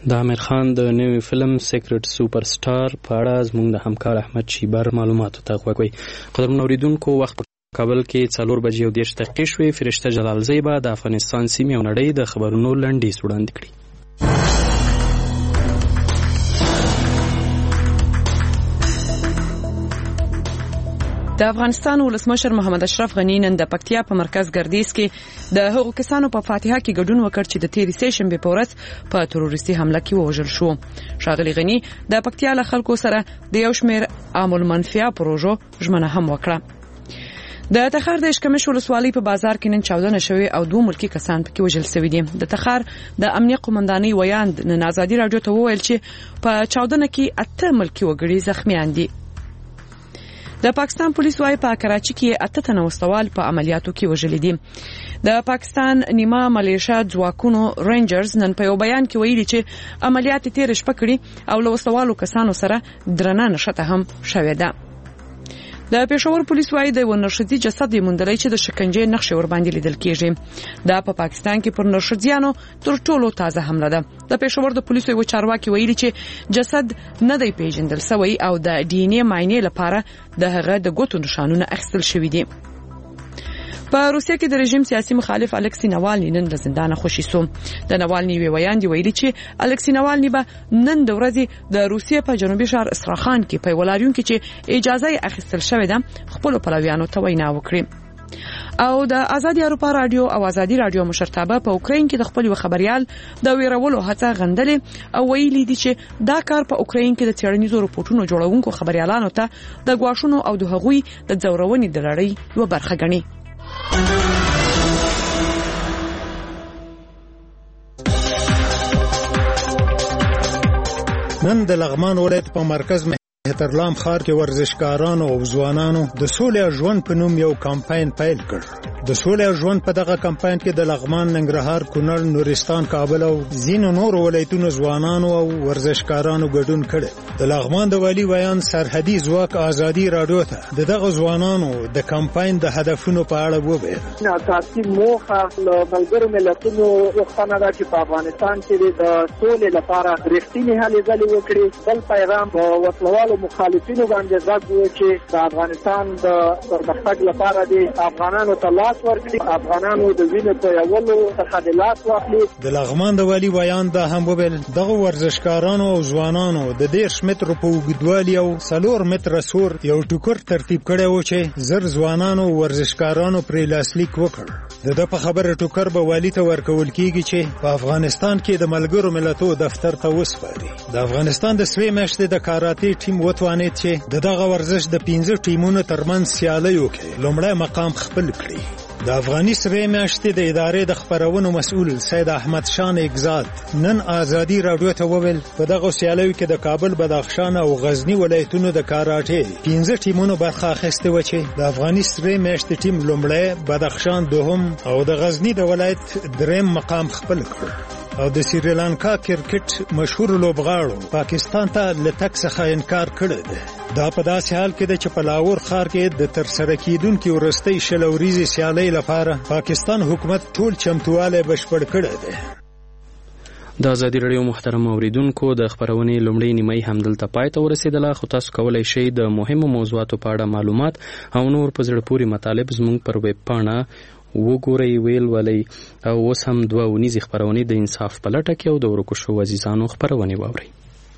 د امیر خان د نوي فلم سیکرټ سوپر سټار په اړه زموږ د همکار احمد شیبر معلوماتو ته غوږ وي. قدرمنو اوریدونکو، وخت په کابل کې 4:30 شوې. فرشته جلالزی به د افغانستان سیمې او نړۍ د خبرونو لنډیز وړاندې کړي. د افغانستان ولسمشر محمد اشرف غنی نن د پکتیا په مرکز ګردیز کې د هغو کسانو په فاتحه کې ګډون وکړ چې د تیرې سې شنبې په ورځ په تروریستي حمله کې ووژل شو. ښاغلي غنی د پکتیا له خلکو سره د یو شمېر عام المنفعه پروژو ژمنه هم وکړه. د تخار د اشکمش ولسوالۍ په بازار کې نن چاودنه شوې او 2 ملکی کسان پکې وژل شوي دي. د تخار د امنیه قومندانۍ ویاند نن ازادي راډیو ته وویل چې په چاودنه کې 8 ملکی وګړي زخمیان دي. د پاکستان پولیس وايي په کراچي کې 8 تنه وسوال په عملیاتو کې وژل دي. د پاکستان نیمه ملیشیا ځواکونو رینجرز نن په یو بیان کې ویلي چې عملیات تیر شپه کړي او له وسوالو کسانو سره درنه نشته هم شوې ده. د پېښور پولیس وايي د ونرشدي جسد موندلای چې د شکنجې نقشې ور باندې لیدل کېږي. دا په پاکستان کې پر نرشديانو تر ټولو تازه حمله ده. د پېښور د پولیسو یو چارواکي ویلي چې جسد نه دی پیژندل شوی او د ډي ان اے معاینې لپاره د هغه د ګوتو نشانونه اخیستل شوي دي. په روسیه کې د رژیم سیاسي مخالف الکسی ناوالني نن له زندانه خوشي شو. د ناوالني ویاند ویلي چې الکسی ناوالني به نن د ورځې د روسیې په جنوبي ښار استراخان کې په ولاریون کې چې اجازه یې اخیستل شوې ده خپل پلویانو ته وینا وکړي. او د آزادي اروپا رادیو او آزادي رادیو مشرتابه په اوکراین کې د خپل خبريال د ویرولو هڅه غندلې او ویلي دي چې دا کار په اوکراین کې د څېړنیزو رپورټونو جوړونکو خبريالانو ته د غواښونو او د هغوی د ځورونې د لړۍ یو برخه ګڼي. نن د لغمان ولایت په مرکز مهترلام ښار کې ورزشکارانو او ځوانانو د سولې ژوند په نوم یو کمپاین پیل کړ. د سولې ژوند په دغه کمپاین کې د لغمان، ننګرهار، کونړ، نورستان، کابل او ځینو نورو ولایتونو ځوانانو او ورزشکارانو ګډون کړی. د لغمان د والی ویان سرحدي ځواک آزادي راډیو ته دغه ځوانانو د کمپاین د هدفونو په اړه وویل. اساسي موخه د ملګرو ملتونو غوښتنه ده چې په افغانستان کې د سولې لپاره رښتینې هلې ځلې وکړي. بل پیغام په وسلوالو مخالفینو باندې غږ وي چې د افغانستان د پرمختګ لپاره د افغانانو ته لاس ورکړي، افغانانو د وینې تویولو څخه د لاس واخلي. د لغمان د والی ویان دا هم وویل دغه ورزشکارانو او ځوانانو د 10 مترو په اوږدوالي او 4 متره سور یو ټوکر ترتیب کړی و چې زر ځوانانو ورزشکارانو پرې لاسلیک وکړ. د په خبره ټوکر به والی ته ورکول کیږي چې په افغانستان کې د ملګرو ملتونو دفتر ته وسپاري. د افغانستان د سوي میاشتې د کاراته ټیم وتوانید چې دغه ورزش د 15 ټیمونو ترمنځ سیالي وکړي، لومړی مقام خپل کړي. د افغاني سوي میاشتې د ادارې د خبرونو مسؤل سید احمد شان اگزاد نن آزادي راډیو ته وویل په دغه سیالیو کې د کابل، بدخشان او غزنی ولایتونو د کاراټې 15 ټیمونو برخه اخیستې و چې د افغاني سوي میاشتې ټیم لومړی، بدخشان دوهم او د غزنی د ولایت دریم مقام خپل کړ. او د سریلانکا کرکټ مشهور لوبغاړو پاکستان ته له تک څخه انکار کړی دی. دا په داسې حال کې ده چې په لاهور ښار کې د ترسره کیدونکو وروستۍ شلوريزي سیالۍ لپاره پاکستان حکومت ټول چمتوالی بشپړ کړی دی. د آزادي راډیو محترم اوریدونکو، د خبرونې لومړی نیمه همدلته پای ته ورسېدله، خو تاسو کولی شئ د مهمو موضوعاتو په اړه معلومات او نور په زړه پورې مطالب زموږ پر ویب پاڼه وګورئ، ولولئ. او اوس هم 2 اونیزې خبرونې د انصاف په لټه کې او د ورکو شوو عزیزانو خبرونې واورئ.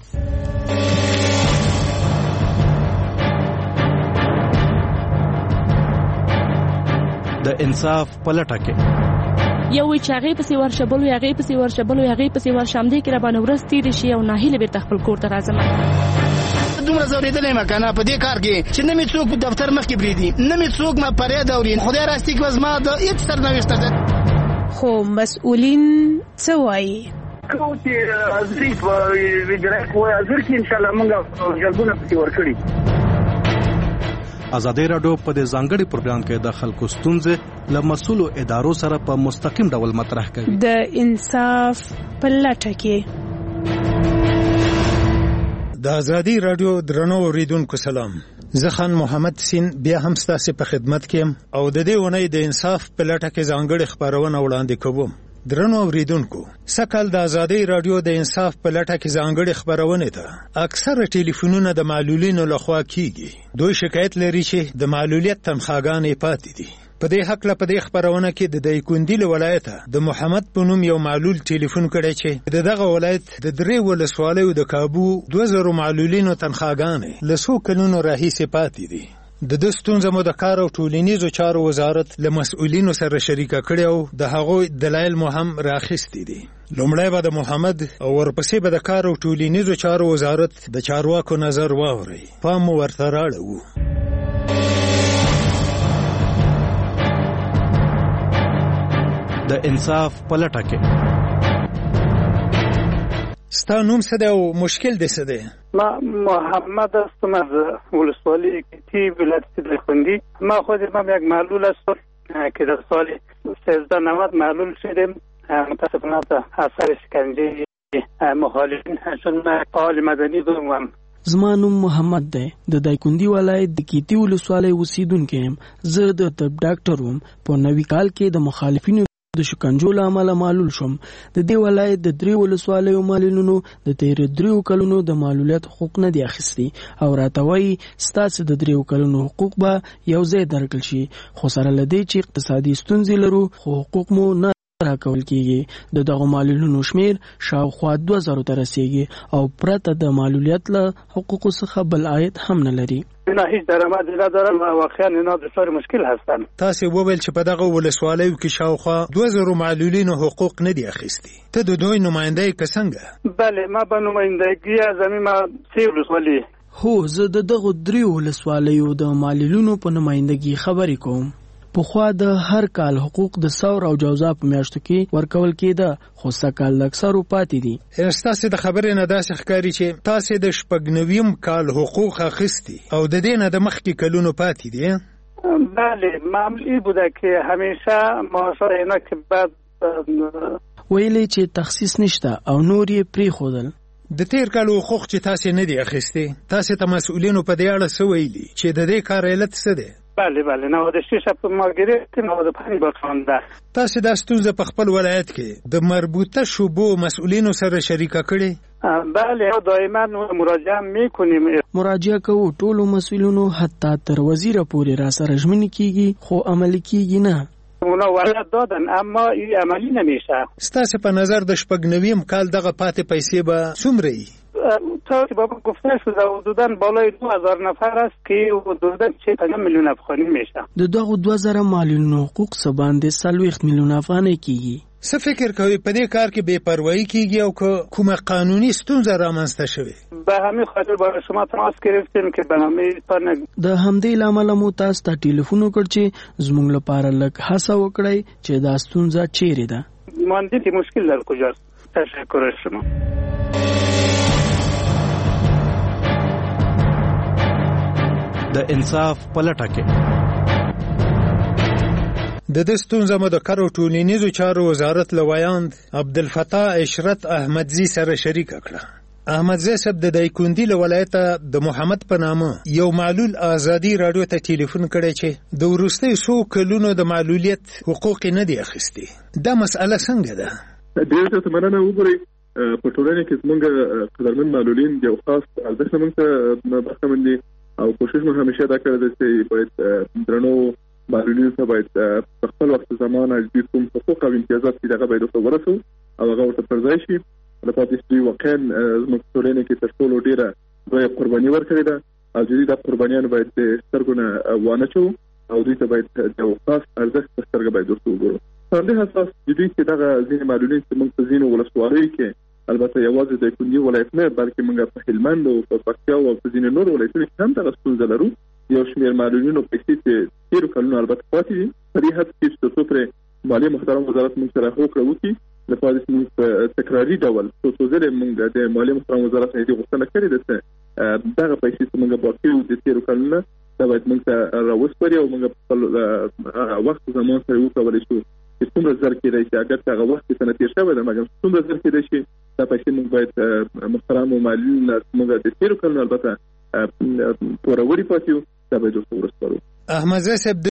د انصاف په لټه کې یو وی چې هغه پسې ورشبلو، هغه پسې ورشبلو، هغه پسې ورشمدې کې را باندې ورځ تیرې شي او ناهیله بیرته خپل کور ته راځم. دومره زوریدلې ما کنه په دې کار کې چې نه می څوک په دفتر مخ کې بریدي، نه می څوک ما پرې دورین. خدای راستي کې وزما د هیڅ سرنوشت ده. خو مسؤلین څه وایي؟ کوتي ازریف ویډرک وای ازر کې ان شاء الله موږ جلبونه پکې ورکړي. آزادي راډیو په دې ځانګړي پروګرام کې د خلکو ستونزې له مسؤلو ادارو سره په مستقیم ډول مطرح کوي. د انصاف په لټه کې د آزادي راډیو درنو اوریدونکو سلام. زه خان محمد سین بیا هم ستاسو په خدمت کې او د دې ونې د انصاف په لټه کې ځانګړي خبرونه وړاندې کوم. درنو اوریدونکو سکل د ازادي رادیو د انصاف په لټه کې ځانګړي خبرونه ده اکثره ټلیفونونه د معلولینو لخوا کیږي دوی شکایت لري چې د معلولیت تنخواګانې پاتې دي په دې حق له په دې خبرونه کې د دایکندي ولایت د محمد په نوم یو معلول ټلیفون کړی چې دغه ولایت د درې ولسوالیو د کابو 2000 معلولینو تنخواګانې له څو کلونو راهیسې پاتې دي د ستونزو مو د کار او ټولنیزو چارو وزارت له مسؤلینو سره شریکه کړي او د هغوی دلایل مو هم راخیستي دي لومړی به د محمد او ورپسې به د کار او ټولنیزو چارو وزارت د چارواکو نظر واوري پام مو ورته راړو د انصاف په لټه کې ستا نوم څه دی او مشکل دې څه دی؟ ما محمد هستم از ولسوالی کیتی ولایت دایکندی. ما خودم یک معلول هستم که در سال 1390 معلول شدم متاسفانه اثر شکنجه مخالفین چون من فعال مدنی بودم. زما نوم محمد دی د دایکندی ولایت د کیتی ولسوالی اوسیدونکی یم. زه د طب ډاکټر وم. په نوي کال کې د مخالفینو د شکنجو له امله معلول شوم. د دې ولایت د 3 ولسوالیو معلولینو د تیر 3 کلونو د معلولیت حقوق نه دي اخیستي او راته وایي ستاسو د 3 کلونو حقوق به یو ځای درکړل شي خو سره له دې چې اقتصادي ستونزې لرو خو حقوق مو نه راکول کیږي. د دغه معلولینو شمیر شاوخوا 2000 ته رسیږي او پرته د معلولیت له حقوقو څخه بل عاید هم نه لري. اینا هیچ درآمد ندارن و واقعا اینا دچار مشکل هستن. تاسو وویل چې په دغه ولسوالیو کې شاوخوا 2000 معلولینو حقوق نه دي اخیستي. ته د دوی نماینده یې څنګه؟ بله ما به نمایندګي از ما 3 ولسوالی. هو زه د دغه 3 ولسوالیو د معلولینو په نمایندګي خبرې کوم. پخوا د هر کال حقوق د ثور او جوزا په میاشتو کې ورکول کېده خو سکال اکثر پاتې دي. تاسو د خبرې نه داسې ښکاري چې تاسو د 9 کال حقوق اخیستي او د دې نه د مخکې کلونو پاتې دي. بله معمولی بوده که همیشه معاشر اینا که بعد ویلي چې تخصیص نشته او نور یې پریښودل. د تیر کال حقوق چې تاسو نه دي اخیستي تاسو ته مسؤلینو په دې اړه څه ویلي چې د دې کار علت څه دی؟ بله 96 په ما گرفت 95 بخونده. تاسو د ستونزې په خپل ولایت کې د مربوطه شوبو مسؤلینو سره شریکه کړي؟ بله دائما مراجعه میکنیم. مراجعه کوو ټولو مسؤلینو حتی تر وزیر پورې را سره ژمنې کیږي خو عملی کیږي نه. اونا ورد دادن اما این عملی نمیشه. ستاسو په نظر د 9 کال دغه پاتې پیسې به څومره وي؟ تا که بابا گفته شده حدوداً بالای 2000 نفر است که حدوداً 6 میلیون افغانی میشه. د دغه 2000 معلولینو حقوق څه باندې 40 میلیون افغانۍ کیږي. څه فکر کوي په دې کار کې بے پروايي کیږي او کومه قانوني ستونزه رامنځته شوه؟ به همین خاطر با شما تماس گرفتیم که برنامه د همدې لامل مو تاسو ته ټلیفون وکړ چې زموږ لپاره لږ هڅه وکړئ چې دا ستونزه چیرې ده. ماندی مشکل در کجاست؟ تشکر شما. د انصاف په لټه کې د ستونزو مو د کار او ټولنیزو چارو وزارت لویاند عبدالفتاح عشرت احمدزی سره شریک کړه. احمدزی صاحب د دایکندی ولایت د محمد په نامه یو معلول ازادي رادیو ته ټلیفون کړی چې د ورستي 100 کلونو د معلولیت حقوق نه دي اخیستي. دا مسأله څنګه ده؟ ډېر څه مننه وګورئ په ټولنه کې زموږ قدرمن معلولین یو خاص ارزښت موږ ته برخمن دي او کوشش مو همیشه دا کړی دی چې باید درنو معلولینو ته باید په خپل وخت زمانه د کوم حقوق او امتیازات چې دغه باید ورسو او هغه ورته پر ځای شي. لکه چې واقعا زموږ ټولنه کې تر ټولو ډیره لویه قرباني ورکړې ده او د دې قربانیانو باید سترګونه وانه چو او دوی ته باید د خاص ارزښت په سترګه باید وګورو. په دې اساس د دې چې دغه ځینې معلولین چې موږ په ځینو ولسوالیو کې البته یوازې د کندي ولایت نه بلکې موږ په هلمند او په پکتیا او په ځینو نورو ولایتونو کې هم دغه ستونزه لرو. یو شمېر معلولینو پیسې چې تیر کلونو البته پاتې دي په دې حد کې چې څو مالی محترم وزارت موږ سره هوکړه وکړي لپاره چې موږ تکراري ډول څو ځله موږ د مالی محترم وزارت نه دې غوښتنه کړې ده چې دغه پیسې چې موږ باقي د تیر کلونو دا باید موږ ته راوسپاري او موږ په وخت زمان سره وکولای شو چې څومره زر کېدای شي اگر هغه وخت کې تیر شوی ده مګر څومره زر کېدای شي دا پیسې موږ باید محترم معلولین موږ د تیر کلونو البته پوروړي پاتې دا باید ورسپارو. احمدزی صاحب